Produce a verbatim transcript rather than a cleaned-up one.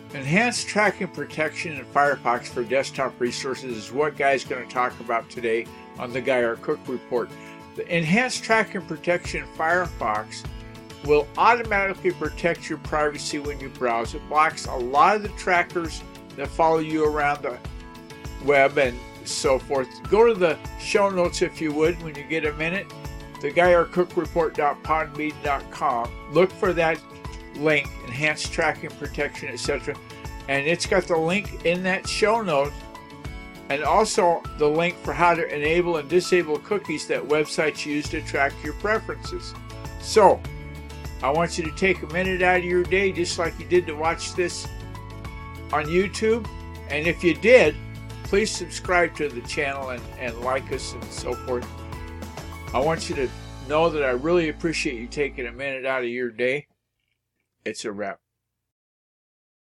Enhanced tracking protection in Firefox for desktop resources is what Guy's going to talk about today on the Guy R. Cook Report. The enhanced tracking protection in Firefox will automatically protect your privacy when you browse. It blocks a lot of the trackers that follow you around the web and so forth. Go to the show notes if you would when you get a minute, the guy r cook report dot podbean dot com. Look for that link, enhanced tracking protection, et cetera. And it's got the link in that show note, and also the link for how to enable and disable cookies that websites use to track your preferences. So, I want you to take a minute out of your day, just like you did to watch this on YouTube. And if you did, please subscribe to the channel and, and like us and so forth. I want you to know that I really appreciate you taking a minute out of your day. It's a wrap.